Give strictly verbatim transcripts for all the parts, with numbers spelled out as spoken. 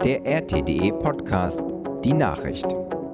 der R T D E Podcast, die Nachricht.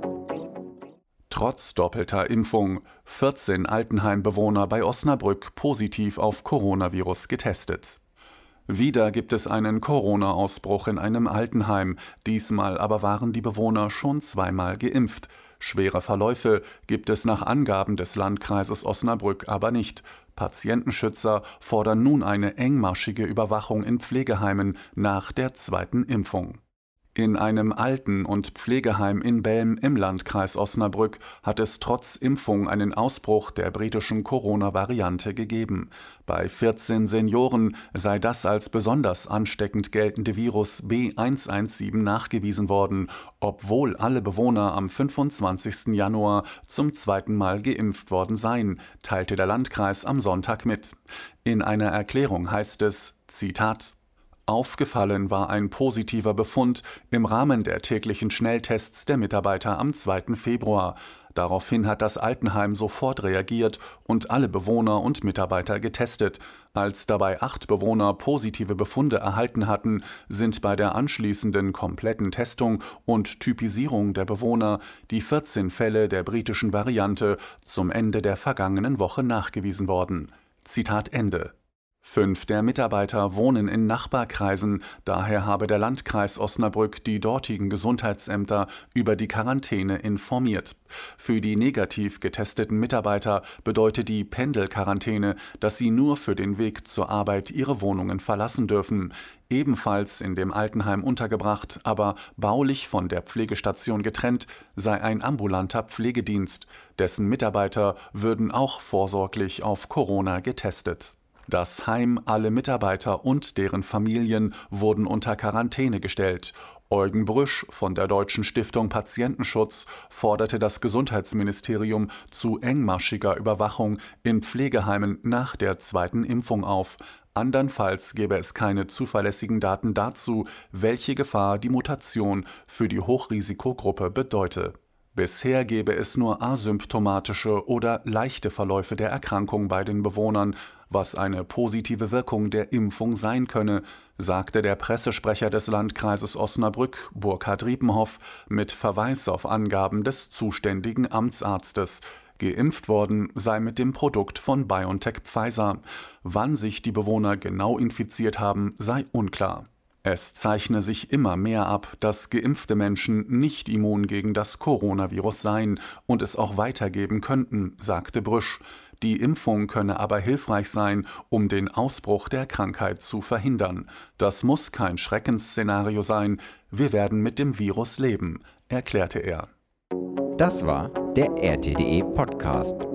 Trotz doppelter Impfung, vierzehn Altenheimbewohner bei Osnabrück positiv auf Coronavirus getestet. Wieder gibt es einen Corona-Ausbruch in einem Altenheim, diesmal aber waren die Bewohner schon zweimal geimpft. Schwere Verläufe gibt es nach Angaben des Landkreises Osnabrück aber nicht. Patientenschützer fordern nun eine engmaschige Überwachung in Pflegeheimen nach der zweiten Impfung. In einem Alten- und Pflegeheim in Belm im Landkreis Osnabrück hat es trotz Impfung einen Ausbruch der britischen Corona-Variante gegeben. Bei vierzehn Senioren sei das als besonders ansteckend geltende Virus B eins eins sieben nachgewiesen worden, obwohl alle Bewohner am fünfundzwanzigsten Januar zum zweiten Mal geimpft worden seien, teilte der Landkreis am Sonntag mit. In einer Erklärung heißt es, Zitat: Aufgefallen war ein positiver Befund im Rahmen der täglichen Schnelltests der Mitarbeiter am zweiten Februar. Daraufhin hat das Altenheim sofort reagiert und alle Bewohner und Mitarbeiter getestet. Als dabei acht Bewohner positive Befunde erhalten hatten, sind bei der anschließenden kompletten Testung und Typisierung der Bewohner die vierzehn Fälle der britischen Variante zum Ende der vergangenen Woche nachgewiesen worden. Zitat Ende. Fünf der Mitarbeiter wohnen in Nachbarkreisen, daher habe der Landkreis Osnabrück die dortigen Gesundheitsämter über die Quarantäne informiert. Für die negativ getesteten Mitarbeiter bedeutet die Pendelquarantäne, dass sie nur für den Weg zur Arbeit ihre Wohnungen verlassen dürfen. Ebenfalls in dem Altenheim untergebracht, aber baulich von der Pflegestation getrennt, sei ein ambulanter Pflegedienst. Dessen Mitarbeiter würden auch vorsorglich auf Corona getestet. Das Heim, alle Mitarbeiter und deren Familien wurden unter Quarantäne gestellt. Eugen Brüsch von der Deutschen Stiftung Patientenschutz forderte das Gesundheitsministerium zu engmaschiger Überwachung in Pflegeheimen nach der zweiten Impfung auf. Andernfalls gäbe es keine zuverlässigen Daten dazu, welche Gefahr die Mutation für die Hochrisikogruppe bedeute. Bisher gebe es nur asymptomatische oder leichte Verläufe der Erkrankung bei den Bewohnern, was eine positive Wirkung der Impfung sein könne, sagte der Pressesprecher des Landkreises Osnabrück, Burkhard Riepenhoff, mit Verweis auf Angaben des zuständigen Amtsarztes. Geimpft worden sei mit dem Produkt von BioNTech Pfizer. Wann sich die Bewohner genau infiziert haben, sei unklar. Es zeichne sich immer mehr ab, dass geimpfte Menschen nicht immun gegen das Coronavirus seien und es auch weitergeben könnten, sagte Brüsch. Die Impfung könne aber hilfreich sein, um den Ausbruch der Krankheit zu verhindern. Das muss kein Schreckensszenario sein. Wir werden mit dem Virus leben, erklärte er. Das war der R T D E Podcast.